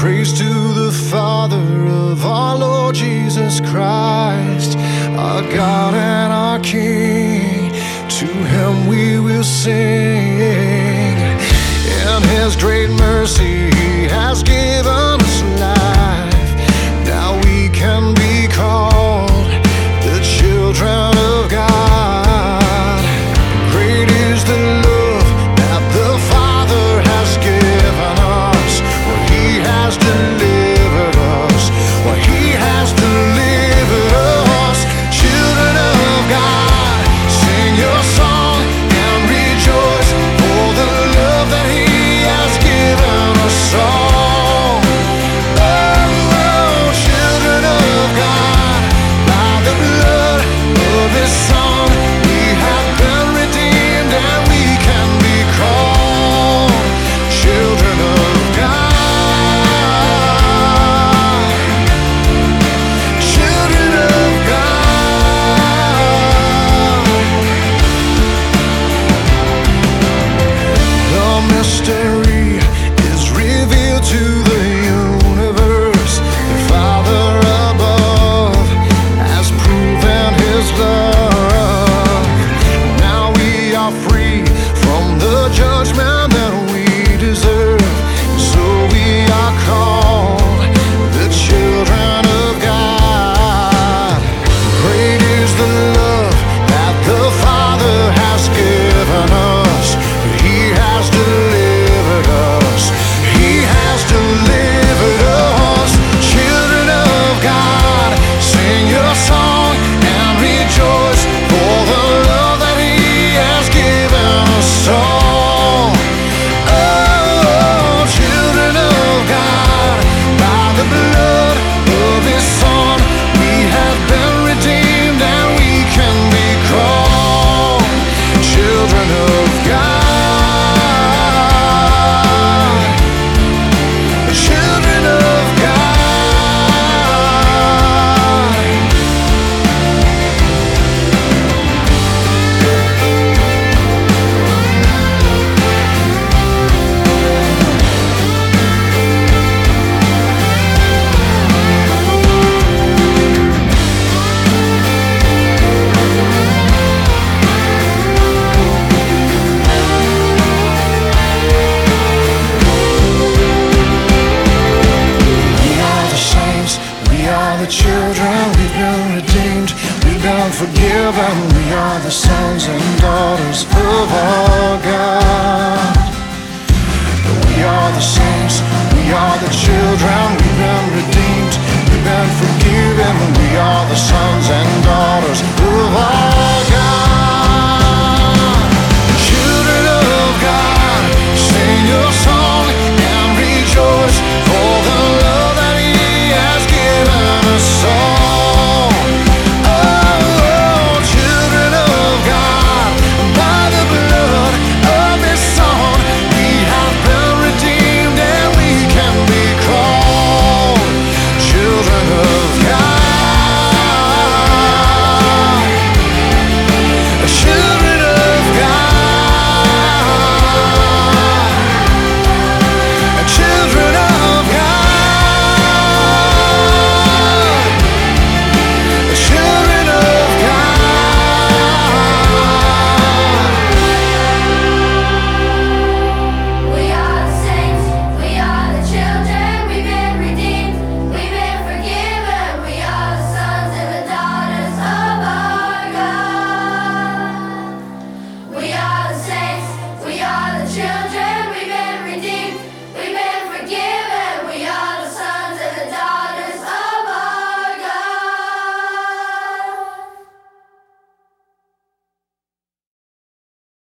Praise to the Father of our Lord Jesus Christ, our God and our King. To Him we will sing. In His great mercy He has given us life. Now we can be called the children of God. Great is the love that the Father has given us. For He has delivered us. For He has delivered us. Children of God, sing your song and rejoice for the love that He has given us all. Oh, children of God, by the blood of His Son, we have been redeemed and we can be called children of God. Children of God. The mystery is revealed to the universe. The Father above has proven His love. Now we are free from the judgment that we deserve. So we are called the children of God. Great is the love that the Father has given us. He has delivered us. He has delivered us. Children of God, sing your song and rejoice for the love that He has given us all. Oh, children of God, by the blood of His Son, we have been redeemed and we can be called children of God. Children of God. We are the saints, we are the children, we've been redeemed, we've been forgiven, we are the sons and daughters of all.